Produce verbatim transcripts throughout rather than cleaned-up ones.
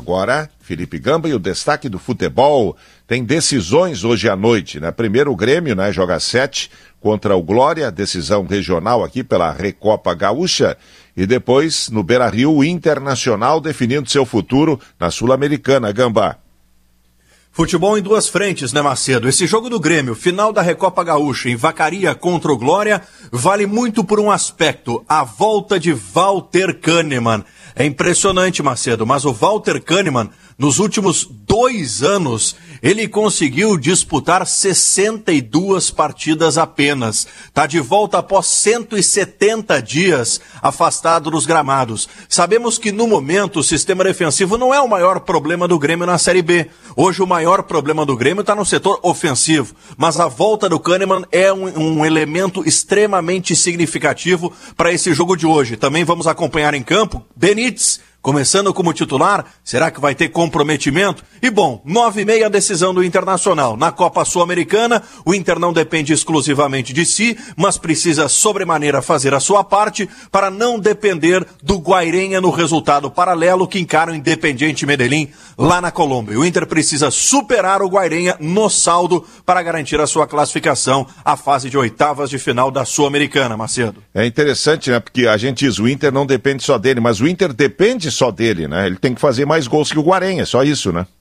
Agora, Felipe Gamba e o destaque do futebol. Tem decisões hoje à noite, né? Primeiro o Grêmio, né? Joga sete contra o Glória, decisão regional aqui pela Recopa Gaúcha. E depois, no Beira-Rio, o Internacional definindo seu futuro na Sul-Americana, Gamba. Futebol em duas frentes, né, Macedo? Esse jogo do Grêmio, final da Recopa Gaúcha, em Vacaria contra o Glória, vale muito por um aspecto, a volta de Walter Kahneman. É impressionante, Macedo, mas o Walter Kahneman, nos últimos dois anos, ele conseguiu disputar sessenta e duas partidas apenas. Está de volta após cento e setenta dias afastado dos gramados. Sabemos que, no momento, o sistema defensivo não é o maior problema do Grêmio na Série B. Hoje, o maior problema do Grêmio está no setor ofensivo. Mas a volta do Kahneman é um, um elemento extremamente significativo para esse jogo de hoje. Também vamos acompanhar em campo Benítez, começando como titular, será que vai ter comprometimento? E bom, nove e meia a decisão do Internacional. Na Copa Sul-Americana, o Inter não depende exclusivamente de si, mas precisa sobremaneira fazer a sua parte para não depender do Guairenha no resultado paralelo que encara o Independiente Medellín lá na Colômbia. O Inter precisa superar o Guairenha no saldo para garantir a sua classificação à fase de oitavas de final da Sul-Americana, Macedo. É interessante, né? Porque a gente diz, o Inter não depende só dele, mas o Inter depende só dele, né? Ele tem que fazer mais gols que o Guarenha, só isso, né?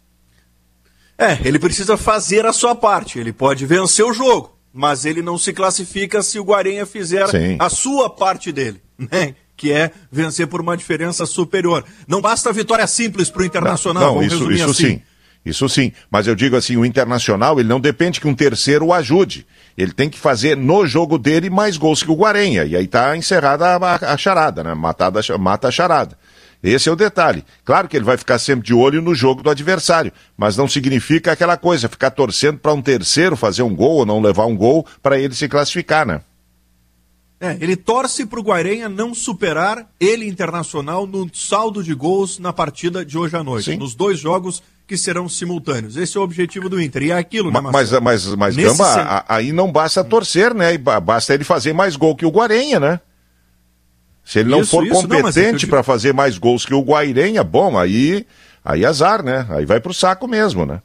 É, ele precisa fazer a sua parte, ele pode vencer o jogo, mas ele não se classifica se o Guarenha fizer Sim. a sua parte dele, né? Que é vencer por uma diferença superior. Não basta a vitória simples para o Internacional, não, não, vamos isso, resumir isso assim. sim. Isso sim, mas eu digo assim, o Internacional, ele não depende que um terceiro o ajude. Ele tem que fazer no jogo dele mais gols que o Guarenha, e aí tá encerrada a, a, a charada, né? Matada, mata a charada. Esse é o detalhe. Claro que ele vai ficar sempre de olho no jogo do adversário, mas não significa aquela coisa, ficar torcendo para um terceiro fazer um gol ou não levar um gol para ele se classificar, né? É, ele torce para o Guairenha não superar ele, Internacional, no saldo de gols na partida de hoje à noite. Sim. Nos dois jogos que serão simultâneos. Esse é o objetivo do Inter. E é aquilo, né, Marcelo? Mas, mas, mas Gamba, sen... a, aí não basta torcer, né? Basta ele fazer mais gol que o Guarenha, né? Se ele não isso, for isso, competente para fazer mais gols que o Guairenha, bom, aí, aí azar, né? Aí vai pro saco mesmo, né?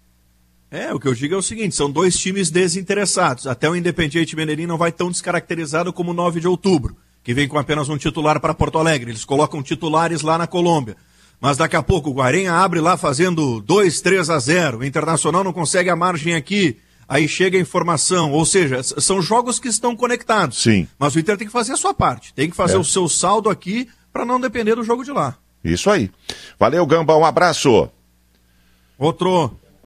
É, o que eu digo é o seguinte, são dois times desinteressados. Até o Independiente Medellín não vai tão descaracterizado como o nove de outubro, que vem com apenas um titular para Porto Alegre. Eles colocam titulares lá na Colômbia. Mas daqui a pouco o Guairenha abre lá fazendo dois, três a zero. O Internacional não consegue a margem aqui. Aí chega a informação, ou seja, são jogos que estão conectados. Sim. Mas o Inter tem que fazer a sua parte, tem que fazer é. o seu saldo aqui para não depender do jogo de lá. Isso aí. Valeu, Gamba, um abraço. Outro.